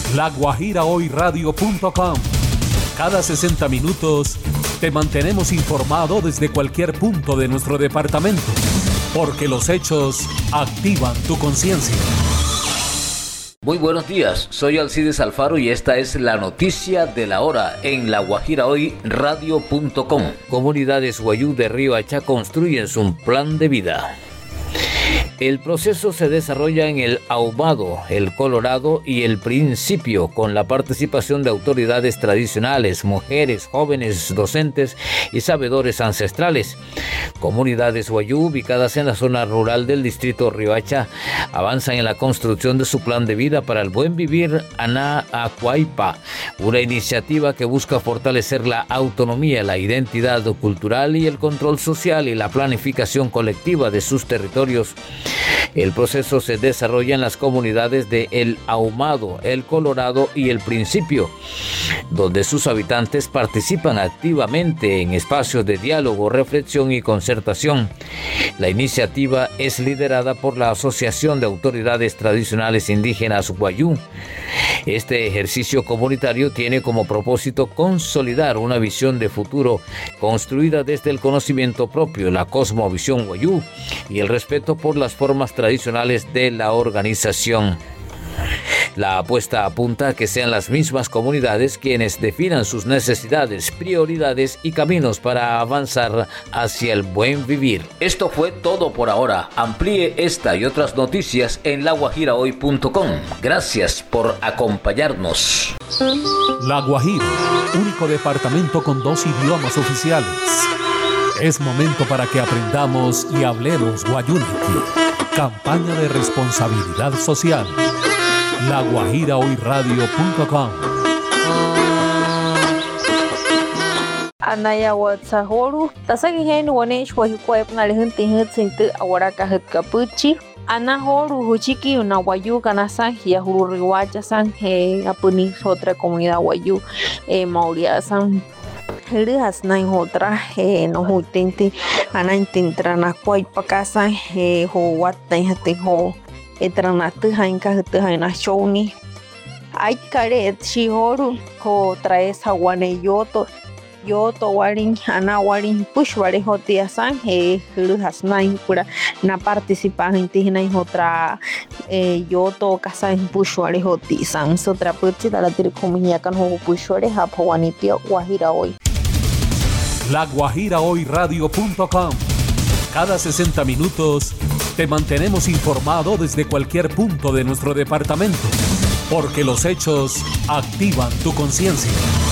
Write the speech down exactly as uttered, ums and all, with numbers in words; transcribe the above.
la guajira hoy radio punto com. Cada sesenta minutos te mantenemos informado desde cualquier punto de nuestro departamento, porque los hechos activan tu conciencia. Muy buenos días, soy Alcides Alfaro y esta es la noticia de la hora en la guajira hoy radio punto com. Comunidades Wayuu de Riohacha construyen su plan de vida. El proceso se desarrolla en el Ahumado, el Colorado y el Principio, con la participación de autoridades tradicionales, mujeres, jóvenes, docentes y sabedores ancestrales. Comunidades Wayuu ubicadas en la zona rural del distrito Riohacha avanzan en la construcción de su plan de vida para el buen vivir Ana Acuaipa, una iniciativa que busca fortalecer la autonomía, la identidad cultural y el control social y la planificación colectiva de sus territorios. El proceso se desarrolla en las comunidades de El Ahumado, El Colorado y El Principio, donde sus habitantes participan activamente en espacios de diálogo, reflexión y concertación. La iniciativa es liderada por la Asociación de Autoridades Tradicionales Indígenas Wayuu. Este ejercicio comunitario tiene como propósito consolidar una visión de futuro construida desde el conocimiento propio, la cosmovisión Wayuu y el respeto por las formas tradicionales de la organización. La apuesta apunta a que sean las mismas comunidades quienes definan sus necesidades, prioridades y caminos para avanzar hacia el buen vivir. Esto fue todo por ahora. Amplíe esta y otras noticias en la guajira hoy punto com. Gracias por acompañarnos. La Guajira, único departamento con dos idiomas oficiales. Es momento para que aprendamos y hablemos Wayúniqui. Campaña de responsabilidad social. la guajira hoy radio punto com. Anaya Watsahoru, Tasagihen, Wanesh, Wahuquep, Nalihunti, Sintu, Awaraka Capuchi, Anahoru, Huchiki, Unawayu, Kanasan, Yahuru Riwacha San, Apuni, otra comunidad Wayuu, Mauria San. Has nine otra, no hutente, anaintentrana quite pacasa, ho what they had to ho, etranatu hanka to hina shoni. I carried she horu, ho traes hawane yoto, yoto waring, ana waring push wari hotia san, he has nine pura, na participa in tina otra, yoto casa in push wari hoti san, so traputi da la tircominia can ho push wari have wanipio, guajira hoy. la guajira hoy radio punto com. Cada sesenta minutos te mantenemos informado desde cualquier punto de nuestro departamento, porque los hechos activan tu conciencia.